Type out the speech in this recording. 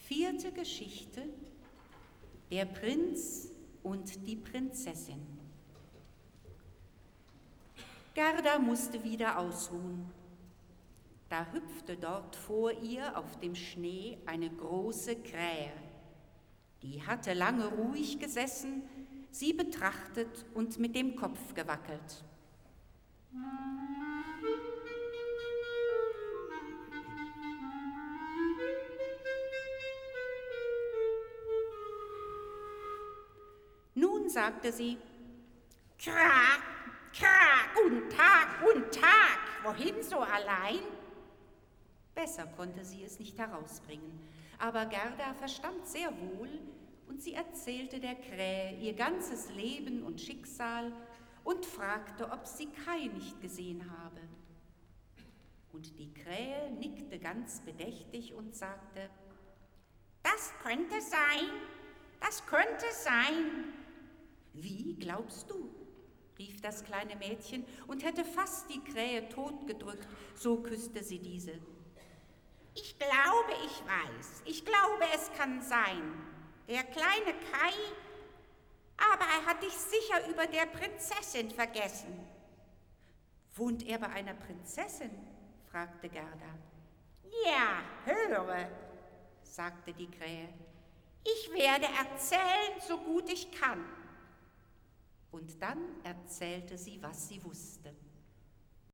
4. Geschichte: Der Prinz und die Prinzessin. Gerda musste wieder ausruhen. Da hüpfte dort vor ihr auf dem Schnee eine große Krähe. Die hatte lange ruhig gesessen, sie betrachtet und mit dem Kopf gewackelt. Nun sagte sie: Krak, krak, und Tag, wohin so allein? Besser konnte sie es nicht herausbringen, aber Gerda verstand sehr wohl, und sie erzählte der Krähe ihr ganzes Leben und Schicksal und fragte, ob sie Kai nicht gesehen habe. Und die Krähe nickte ganz bedächtig und sagte: Das könnte sein, das könnte sein. Wie, glaubst du? Rief das kleine Mädchen und hätte fast die Krähe totgedrückt, so küsste sie diese. Ich glaube, es kann sein. Der kleine Kai, aber er hat dich sicher über der Prinzessin vergessen. Wohnt er bei einer Prinzessin? Fragte Gerda. Ja, höre, sagte die Krähe. Ich werde erzählen, so gut ich kann. Und dann erzählte sie, was sie wusste.